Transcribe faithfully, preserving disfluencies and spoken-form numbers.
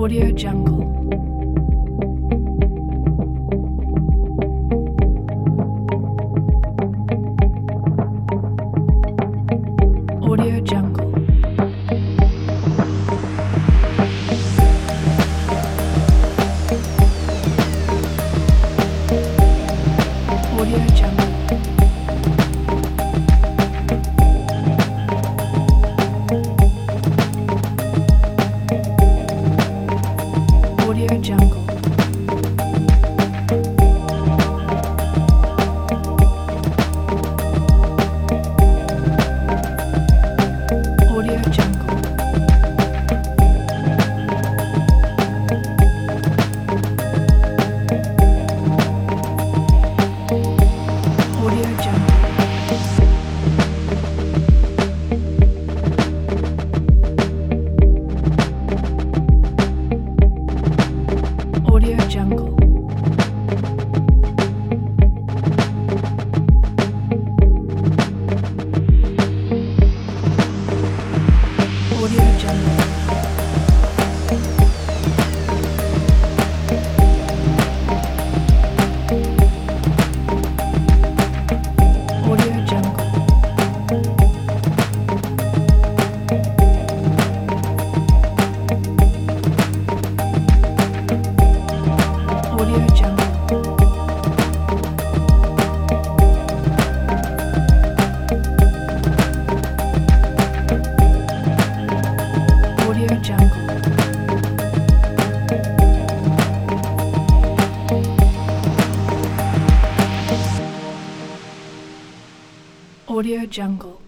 Audio Jungle. Audio Jungle. Audio Jungle. Audio Jungle. Audio Jungle. Audio Jungle. Audio Jungle. Audio Jungle. Audio Jungle. Audio Jungle. Audio Jungle. Audio Jungle.